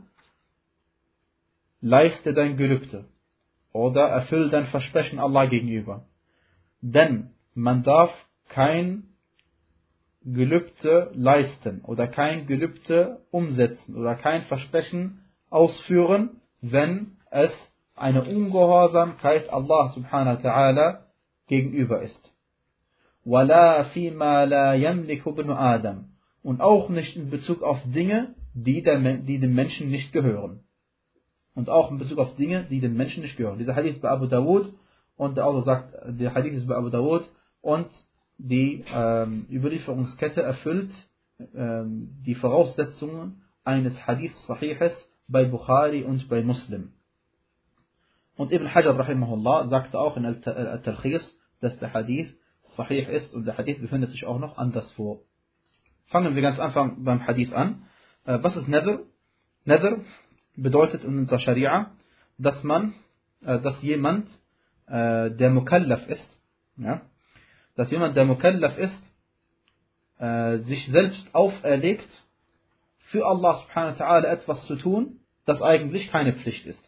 leiste dein Gelübde oder erfüll dein Versprechen Allah gegenüber. Denn man darf kein Gelübde leisten oder kein Gelübde umsetzen oder kein Versprechen ausführen, wenn es eine Ungehorsamkeit Allah subhanahu wa ta'ala gegenüber ist. وَلَا فِيمَا لَا يَمْلِكُ ابْنُ آدَمَ. Und auch nicht in Bezug auf Dinge, die, der, die dem Menschen nicht gehören. Und auch in Bezug auf Dinge, die dem Menschen nicht gehören. Dieser Hadith ist bei Abu Dawud und der Autor sagt, der Hadith ist bei Abu Dawud und die ähm, Überlieferungskette erfüllt ähm, die Voraussetzungen eines Hadith Sahihes bei Bukhari und bei Muslim. Und Ibn Hajar rahimahullah sagte auch in Al-Talkhis, dass der Hadith Sahih ist und der Hadith befindet sich auch noch anderswo. Fangen wir ganz einfach beim Hadith an. Äh, was ist Nadr? Nadr bedeutet in unserer Scharia, dass man, äh, dass jemand, äh, der Mukallaf ist, ja, dass jemand, der Mukallaf ist, äh, sich selbst auferlegt, für Allah subhanahu wa ta'ala etwas zu tun, das eigentlich keine Pflicht ist.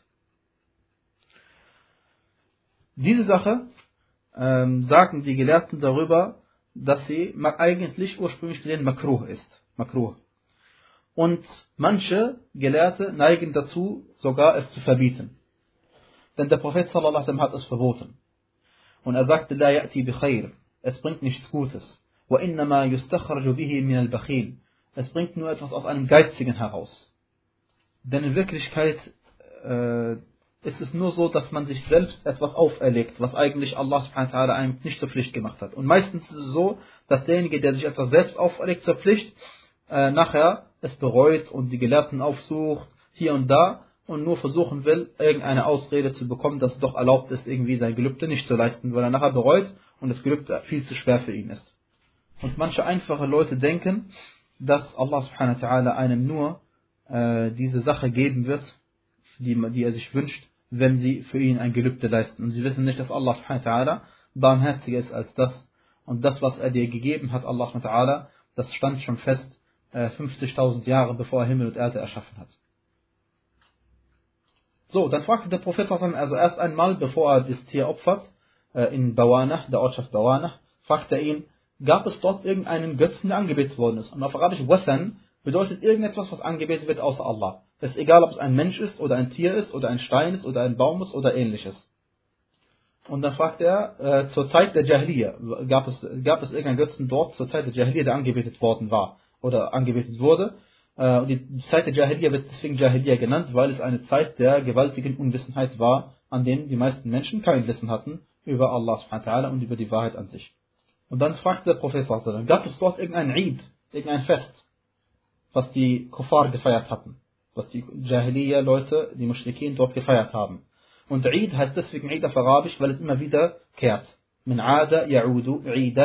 Diese Sache ähm, sagen die Gelehrten darüber, dass sie eigentlich ursprünglich gesehen Makruh ist. Makruh. Und manche Gelehrte neigen dazu, sogar es zu verbieten. Denn der Prophet sallallahu alaihi wasallam hat es verboten. Und er sagte, La ya'ti bi khair. Es bringt nichts Gutes. Wa innama yustakhraju bihi min al-bakhil. Es bringt nur etwas aus einem Geizigen heraus. Denn in Wirklichkeit äh, ist es nur so, dass man sich selbst etwas auferlegt, was eigentlich Allah subhanahu wa ta'ala einem nicht zur Pflicht gemacht hat. Und meistens ist es so, dass derjenige, der sich etwas selbst auferlegt zur Pflicht, äh, nachher es bereut und die Gelehrten aufsucht, hier und da, und nur versuchen will, irgendeine Ausrede zu bekommen, dass es doch erlaubt ist, irgendwie sein Gelübde nicht zu leisten, weil er nachher bereut und das Gelübde viel zu schwer für ihn ist. Und manche einfache Leute denken, dass Allah subhanahu wa ta'ala einem nur äh, diese Sache geben wird, die, die er sich wünscht, wenn sie für ihn ein Gelübde leisten. Und sie wissen nicht, dass Allah subhanahu wa ta'ala barmherziger ist als das. Und das, was er dir gegeben hat, Allah subhanahu wa ta'ala, das stand schon fest äh, fünfzigtausend Jahre, bevor er Himmel und Erde erschaffen hat. So, dann fragte der Prophet also erst einmal, bevor er das Tier opfert, äh, in Bawana, der Ortschaft Bawana, fragte er ihn, gab es dort irgendeinen Götzen, der angebetet worden ist? Und auf Arabisch Wathan bedeutet irgendetwas, was angebetet wird außer Allah. Es ist egal, ob es ein Mensch ist, oder ein Tier ist, oder ein Stein ist, oder ein Baum ist, oder ähnliches. Und dann fragte er, äh, zur Zeit der Jahiliya, gab es, gab es irgendeinen Götzen dort, zur Zeit der Jahiliya, der angebetet worden war, oder angebetet wurde? Äh, und die Zeit der Jahiliya wird deswegen Jahiliya genannt, weil es eine Zeit der gewaltigen Unwissenheit war, an denen die meisten Menschen kein Wissen hatten über Allah subhanahu wa ta'ala und über die Wahrheit an sich. Und dann fragte der Prophet, gab es dort irgendein Eid, irgendein Fest, was die Kuffar gefeiert hatten, was die Jahiliya-Leute, die Muschrikin dort gefeiert haben. Und Eid heißt deswegen Eid auf Arabisch, weil es immer wieder kehrt. Min Aada Ya'udu Eidan,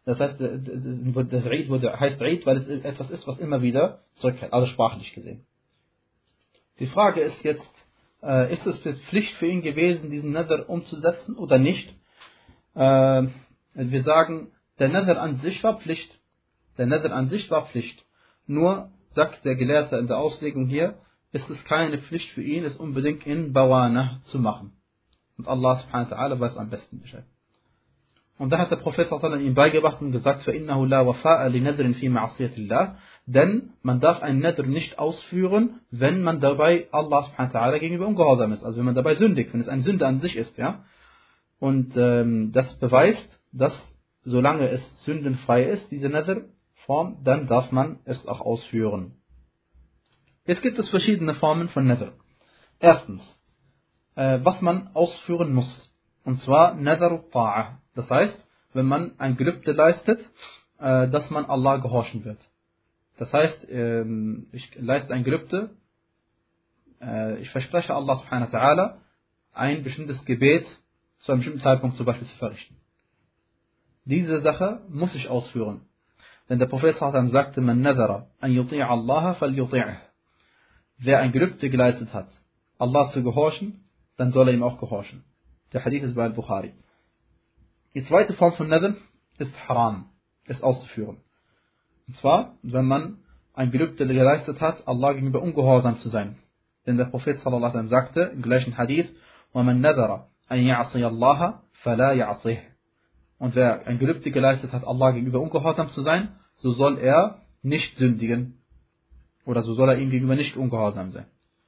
Das heißt, das Eid wurde, heißt Eid, weil es etwas ist, was immer wieder zurückkehrt, also sprachlich gesehen. Die Frage ist jetzt, äh, ist es Pflicht für ihn gewesen, diesen Nadhr umzusetzen oder nicht? Äh, wir sagen, der Nadhr an sich war Pflicht. Der Nadhr an sich war Pflicht. Nur, sagt der Gelehrte in der Auslegung hier, ist es keine Pflicht für ihn, es unbedingt in Bawana zu machen. Und Allah subhanahu wa ta'ala weiß am besten Bescheid. Und da hat der Prophet sallallahu alaihi wasallam ihm beigebracht und gesagt, فَإِنَّهُ لَا وَفَاءَ لِنَذْرٍ فِي مَعْصِيَةِ اللَّهِ. Denn man darf einen Nadr nicht ausführen, wenn man dabei Allah subhanahu wa ta'ala gegenüber ungehorsam ist. Also wenn man dabei sündigt, wenn es ein Sünde an sich ist. Ja? Und ähm, das beweist, dass solange es sündenfrei ist, diese Nadr-Form, dann darf man es auch ausführen. Jetzt gibt es verschiedene Formen von Nadr. Erstens, äh, was man ausführen muss. Und zwar Nadr Ta'a. Das heißt, wenn man ein Gelübde leistet, äh, dass man Allah gehorchen wird. Das heißt, ähm, ich leiste ein Gelübde, äh, ich verspreche Allah subhanahu wa ta'ala, ein bestimmtes Gebet zu einem bestimmten Zeitpunkt zum Beispiel zu verrichten. Diese Sache muss ich ausführen. Denn der Prophet sallallahu alaihi wasallam sagte, man nadhara an yuti'a Allah falyuti'ah. Wer ein Gelübde geleistet hat, Allah zu gehorchen, dann soll er ihm auch gehorchen. Der Hadith ist bei Al-Bukhari. Die zweite Form von Nadr ist Haram, es auszuführen. Und zwar, wenn man ein Gelübde geleistet hat, Allah gegenüber ungehorsam zu sein. Denn der Prophet sallallahu alaihi wasallam sagte im gleichen Hadith, وَمَنْ نَذَرَ أَنْ يَعْصِيَ اللَّهَ فَلَا يَعْصِيهِ. Und wer ein Gelübde geleistet hat, Allah gegenüber ungehorsam zu sein, so soll er nicht sündigen. Oder so soll er ihm gegenüber nicht ungehorsam sein.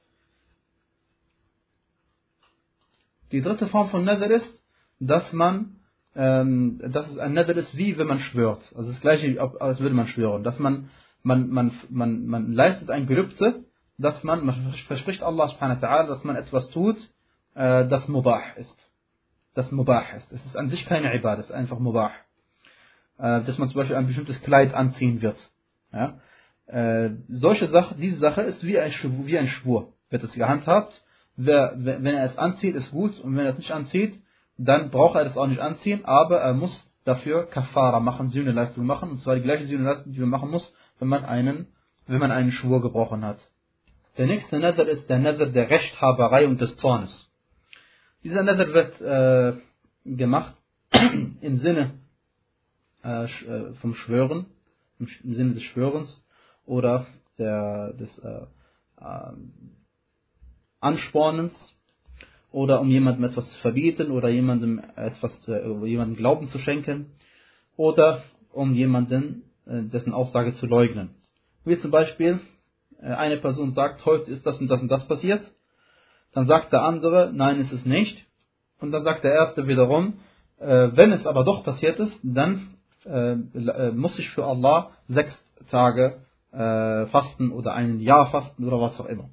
Die dritte Form von Nadr ist, dass man, ähm, dass es ein Nadr ist, wie wenn man schwört. Also das gleiche, als würde man schwören. Dass man, man, man, man, man leistet ein Gelübde, dass man, man verspricht Allah subhanahu wa ta'ala, dass man etwas tut, äh, das Mubah ist. Das Mubah ist. Es ist an sich keine Ibadah, es ist einfach Mubah. Äh, dass man zum Beispiel ein bestimmtes Kleid anziehen wird. Ja? Äh, solche Sache, diese Sache ist wie ein Schwur, wie ein Schwur, wird es gehandhabt. Wer, wenn er es anzieht, ist gut, und wenn er es nicht anzieht, dann braucht er es auch nicht anziehen, aber er muss dafür Kafara machen, Sühneleistung machen, und zwar die gleiche Sühneleistung, die man machen muss, wenn man einen, wenn man einen Schwur gebrochen hat. Der nächste Nadr ist der Nadr der Rechthaberei und des Zornes. Dieser Nadr wird äh, gemacht im Sinne äh, vom Schwören, im Sinne des Schwörens oder der, des äh, äh, Anspornens oder um jemandem etwas zu verbieten oder jemandem etwas zu, äh, jemandem Glauben zu schenken oder um jemanden äh, dessen Aussage zu leugnen. Wie zum Beispiel äh, eine Person sagt, heute ist das und das und das passiert, dann sagt der andere, nein, ist es nicht, und dann sagt der erste wiederum, äh, wenn es aber doch passiert ist, dann äh, muss ich für Allah sechs Tage äh, fasten oder ein Jahr fasten oder was auch immer.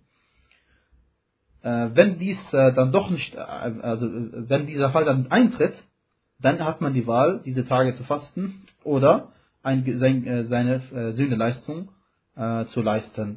Wenn dies dann doch nicht, also wenn dieser Fall dann eintritt, dann hat man die Wahl, diese Tage zu fasten oder ein, sein, seine Sühneleistung äh, zu leisten.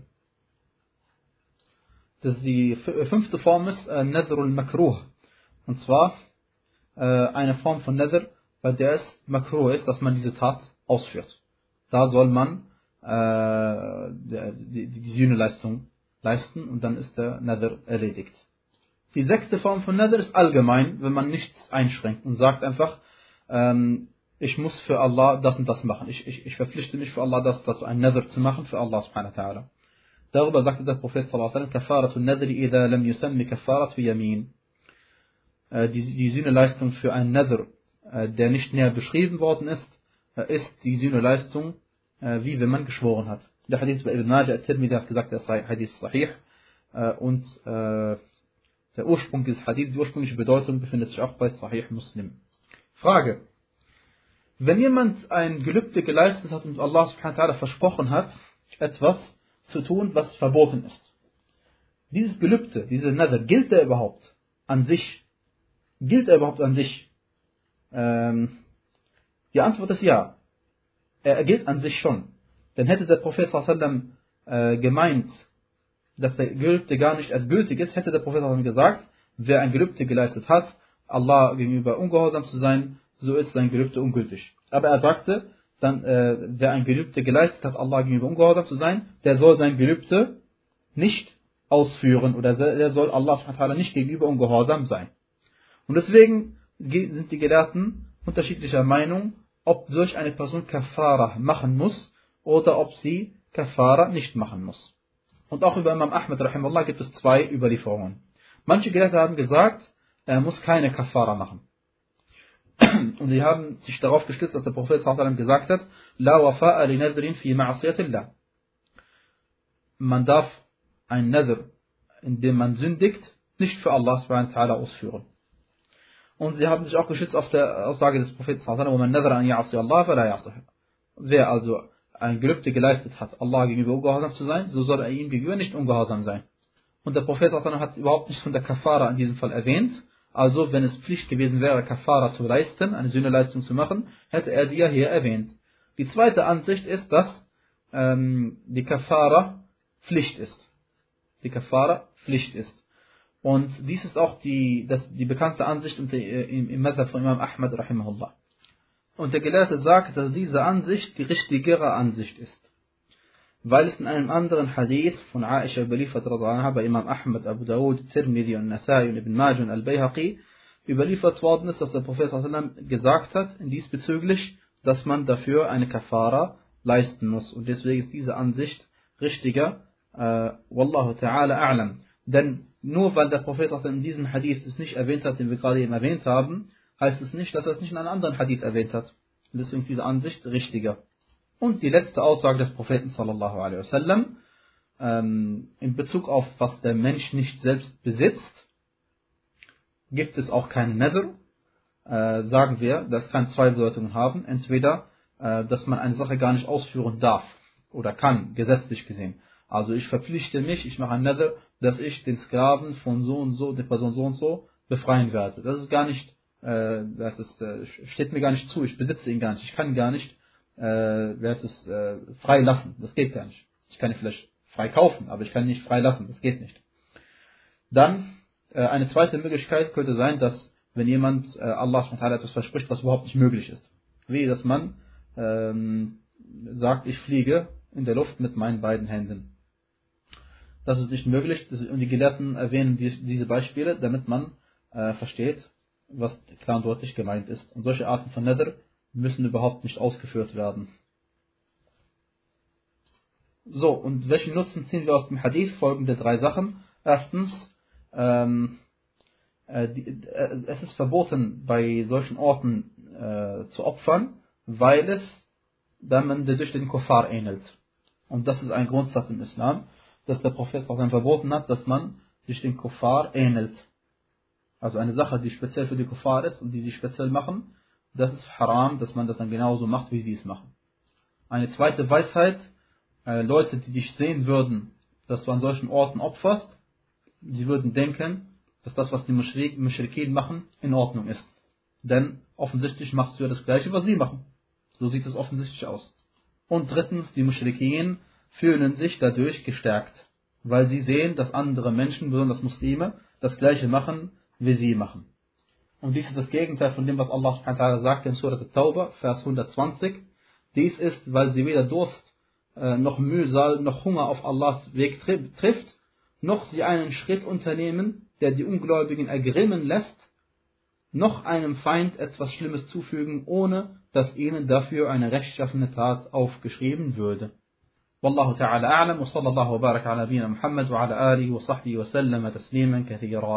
Das die fünfte Form ist äh, Nadrul Makruh. Und zwar äh, eine Form von Nadr, bei der es Makruh ist, dass man diese Tat ausführt. Da soll man äh, die, die, die Sühneleistung leisten und dann ist der Nadr erledigt. Die sechste Form von Nadr ist allgemein, wenn man nichts einschränkt und sagt einfach, ähm, ich muss für Allah das und das machen. Ich, ich, ich verpflichte mich für Allah, das, das ein Nadr zu machen für Allah subhanahu wa ta'ala. Darüber sagte der Prophet sallallahu alaihi wasallam, Kafaratu Nadri idha lam yusammi Kafaratu Yamin. Die, die Sühneleistung für einen Nadr, äh, der nicht näher beschrieben worden ist, äh, ist die Sühneleistung, äh, wie wenn man geschworen hat. Der Hadith bei Ibn Majah al-Tirmidhi hat gesagt, der Hadith ist sahih. Äh, und äh, der Ursprung des Hadith, die ursprüngliche Bedeutung befindet sich auch bei Sahih Muslim. Frage. Wenn jemand ein Gelübde geleistet hat und Allah subhanahu wa ta'ala versprochen hat, etwas zu tun, was verboten ist. Dieses Gelübde, diese Nadr, gilt er überhaupt an sich? Gilt er überhaupt an sich? Ähm, die Antwort ist ja. Er gilt an sich schon. Denn hätte der Prophet sallallahu alaihi wasallam äh, gemeint, dass der Gelübde gar nicht als gültig ist, hätte der Prophet sallallahu alaihi wasallam gesagt, wer ein Gelübde geleistet hat, Allah gegenüber ungehorsam zu sein, so ist sein Gelübde ungültig. Aber er sagte, dann äh, wer ein Gelübde geleistet hat, Allah gegenüber ungehorsam zu sein, der soll sein Gelübde nicht ausführen oder der soll Allah subhanahu wa ta'ala nicht gegenüber ungehorsam sein. Und deswegen sind die Gelehrten unterschiedlicher Meinung, ob solch eine Person Kafara machen muss oder ob sie Kafara nicht machen muss. Und auch über Imam Ahmed rahimahullah gibt es zwei Überlieferungen. Manche Gelehrte haben gesagt, er muss keine Kafara machen. Und sie haben sich darauf gestützt, dass der Prophet sallallahu alaihi wasallam gesagt hat, La wafa'a li nadrin fi ma'asiyatillah. Man darf ein Nadr, in dem man sündigt, nicht für Allah subhanahu wa ta'ala ausführen. Und sie haben sich auch geschützt auf der Aussage des Propheten sallallahu alaihi wasallam, wer also ein Gelübde geleistet hat, Allah gegenüber ungehorsam zu sein, so soll er ihm gegenüber nicht ungehorsam sein. Und der Prophet sallallahu alaihi wasallam hat überhaupt nichts von der Kafara in diesem Fall erwähnt. Also wenn es Pflicht gewesen wäre, Kafara zu leisten, eine Sühneleistung zu machen, hätte er die ja hier erwähnt. Die zweite Ansicht ist, dass ähm, die Kafara Pflicht ist. Die Kafara Pflicht ist. Und dies ist auch die, das, die bekannte Ansicht im, im Mazhab von Imam Ahmad rahimahullah. Und der Gelehrte sagt, dass diese Ansicht die richtigere Ansicht ist. Weil es in einem anderen Hadith von Aisha überliefert bei Imam Ahmad, Abu Dawud, Tirmidhi und Nasai und Ibn Majah und Al-Bayhaqi überliefert worden ist, dass der Prophet sallallahu alaihi wasallam gesagt hat, diesbezüglich, dass man dafür eine Kafara leisten muss. Und deswegen ist diese Ansicht richtiger. Äh, Wallahu ta'ala a'lam. Denn nur weil der Prophet sallallahu alaihi wasallam in diesem Hadith es nicht erwähnt hat, den wir gerade eben erwähnt haben, heißt es nicht, dass er es nicht in einem anderen Hadith erwähnt hat. Und deswegen ist diese Ansicht richtiger. Und die letzte Aussage des Propheten sallallahu alaihi wasallam ähm, in Bezug auf was der Mensch nicht selbst besitzt, gibt es auch keine Nadr. Äh, sagen wir, das kann zwei Bedeutungen haben. Entweder, äh, dass man eine Sache gar nicht ausführen darf oder kann, gesetzlich gesehen. Also ich verpflichte mich, ich mache ein Nadr, dass ich den Sklaven von so und so, der Person so und so befreien werde. Das ist gar nicht, äh, das ist, äh, steht mir gar nicht zu, ich besitze ihn gar nicht, ich kann gar nicht Äh, wer es äh, frei lassen. Das geht gar nicht. Ich kann ihn vielleicht frei kaufen, aber ich kann ihn nicht frei lassen. Das geht nicht. Dann äh, eine zweite Möglichkeit könnte sein, dass wenn jemand äh, Allah subhanahu wa ta'ala etwas verspricht, was überhaupt nicht möglich ist. Wie, dass man ähm, sagt, ich fliege in der Luft mit meinen beiden Händen. Das ist nicht möglich. Das, und die Gelehrten erwähnen dies, diese Beispiele, damit man äh, versteht, was klar und deutlich gemeint ist. Und solche Arten von Nadr müssen überhaupt nicht ausgeführt werden. So, und welchen Nutzen ziehen wir aus dem Hadith? Folgende drei Sachen. Erstens, ähm, äh, die, äh, es ist verboten, bei solchen Orten äh, zu opfern, weil es dann man durch den Kuffar ähnelt. Und das ist ein Grundsatz im Islam, dass der Prophet auch dann verboten hat, dass man sich den Kuffar ähnelt. Also eine Sache, die speziell für die Kuffar ist und die sie speziell machen, das ist haram, dass man das dann genauso macht, wie sie es machen. Eine zweite Weisheit, äh, Leute, die dich sehen würden, dass du an solchen Orten opferst, sie würden denken, dass das, was die Muschrikin machen, in Ordnung ist. Denn offensichtlich machst du ja das Gleiche, was sie machen. So sieht es offensichtlich aus. Und drittens, die Muschrikin fühlen sich dadurch gestärkt, weil sie sehen, dass andere Menschen, besonders Muslime, das Gleiche machen, wie sie machen. Und dies ist das Gegenteil von dem, was Allah subhanahu wa ta'ala sagt in Surah At-Tawbah, Vers hundertzwanzig. Dies ist, weil sie weder Durst, äh, noch Mühsal, noch Hunger auf Allahs Weg tri- trifft, noch sie einen Schritt unternehmen, der die Ungläubigen ergrimmen lässt, noch einem Feind etwas Schlimmes zufügen, ohne dass ihnen dafür eine rechtschaffene Tat aufgeschrieben würde. Wallahu ta'ala a'lam wa sallallahu wa baraka ala nabiyina Muhammad wa ala alihi wa sahbihi wa sallama tasliman kathira.